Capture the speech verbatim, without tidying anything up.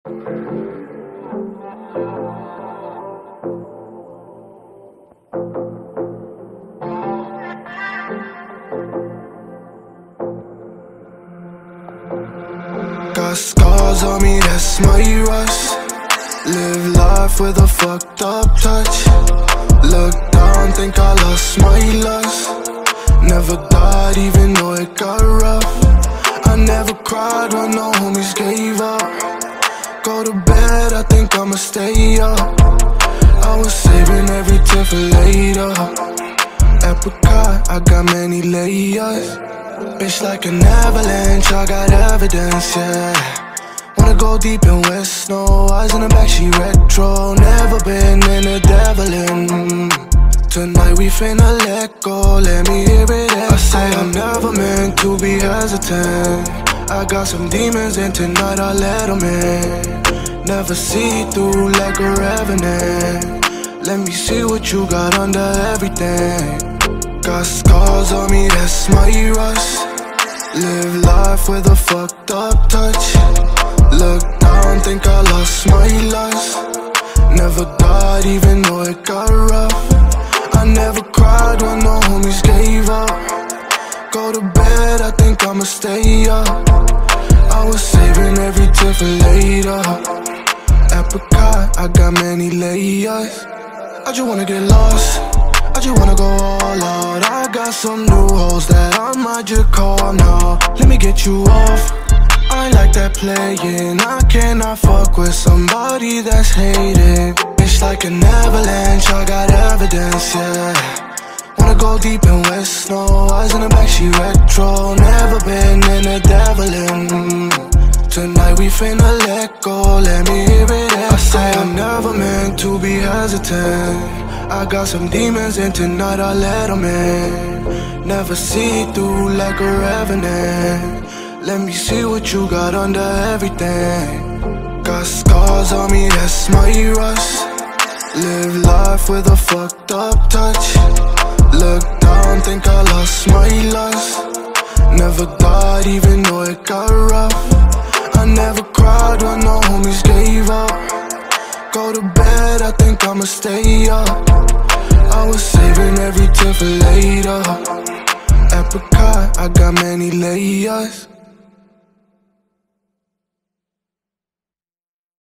Got scars on me, that's my rust. Live life with a fucked up touch. Look down, think I lost my lust. Never died even though it got rough. I never cried when the homies gave up. Go to bed, I think I'ma stay up. I was saving every tear for later. Apricot, I got many layers. Bitch like an avalanche, I got evidence, yeah. Wanna go deep in West, no eyes in the back, she retro. Never been in the devil-in. Tonight we finna let go, let me hear it. I say I'm never meant to be hesitant. I got some demons and tonight I let them in. Never see through like a revenant. Let me see what you got under everything. Got scars on me, that's my rust. Live life with a fucked up touch. Look down, think I lost my lust. Never died even though it got rough. I never cried when the homies gave up. Go to bed, I think I'ma stay up. I was saving every tear for later. Apricot, I got many layers. I just wanna get lost, I just wanna go all out. I got some new hoes that I might just call now. Let me get you off, I ain't like that playing. I cannot fuck with somebody that's hated. It's like an avalanche, I got evidence, yeah. Wanna go deep in West, no eyes in the back, she retro. Never been in the devil-in. Tonight we finna let go, let me hear it. I say I'm never meant to be hesitant. I got some demons and tonight I let them in. Never see through like a revenant. Let me see what you got under everything. Got scars on me, that's my rust. Live life with a fucked up touch. Look down, think I lost my lust. Never died even though it got rough. I never cried when the homies gave up. Go to bed, I think I'ma stay up. I was saving every tear for later. Apricot, I got many layers.